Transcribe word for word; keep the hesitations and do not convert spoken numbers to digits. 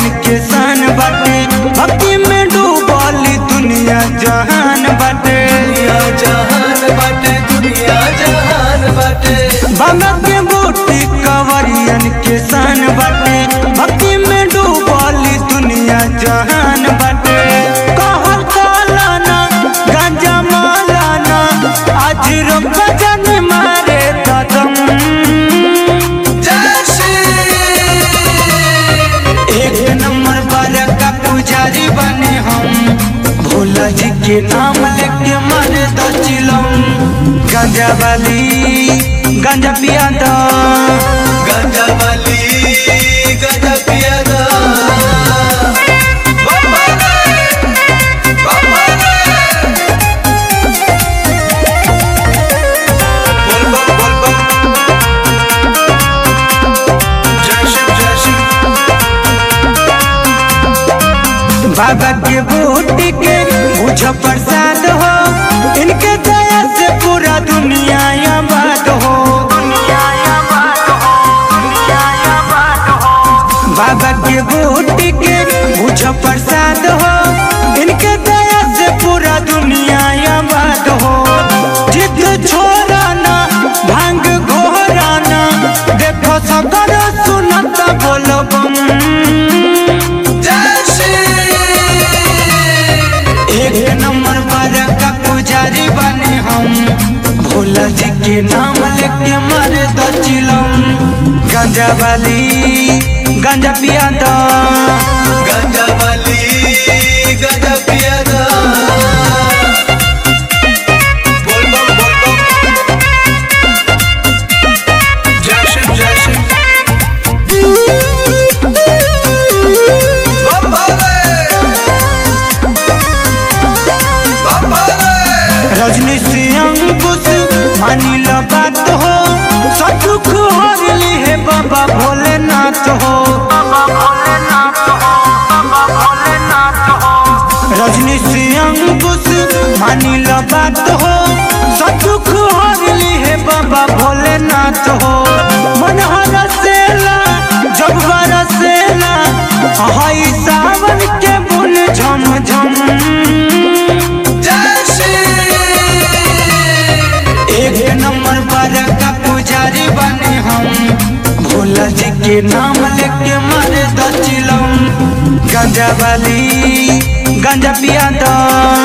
के शान बाटे, भक्ति में डूबली दुनिया जहान बाटे, दुनिया जहान बाटे, दुनिया जहान बाटे। बाबा के बूटी कंवरियन के शान बाटे, भक्ति में डूबली दुनिया जहान बाटे। कहल कालाना गांजा मालाना, आज रोक जन मारे कदम। एक नंबर पर का पुजारी बने हम, भोला जी के नाम लेके मारे दो चिलम। गांजा वाली गांजा पिया दो, गांजा वाली गांजा पिया दो। बाबा रे, बाबा रे। बोल बम, बोल बम। जय शिव, जय शिव। बाबा के बूटी के बुझ प्रसाद हो, इनके दया से पूरा दुनिया आबाद हो। बाबा के बूटी के बुझ प्रसाद हो, इनके दया से पूरा दुनिया आबाद हो। जिद छोड़ाना भांग घोराना, देखो सगर सुनता बोलो बम। एक नंबर पर का पुजारी बने हम, भोला जी के नाम लेके मारे दो चिलम। गांजा वाली गांजा पिया दो, गांजा वाली गांजा पिया दो। बोल बम, बोल बम। जय शिव, जय शिव। बाबा रे, बाबा रे। रजनी से अंकुश मानी लो बात हो, सब दुख हर ली है बाबा भोलेनाथ हो। रजनी से अंकुश मानी लो बात हो, सब दुख हर ली है बाबा भोलेनाथ हो। मन हरसेला जब बरसेला, हई सावन के बुन झम झम। एक नंबर पर का पुजारी बने हम, भोला जी के नाम लेके मारे दो चिलम। गांजा वाली गांजा पिया दो।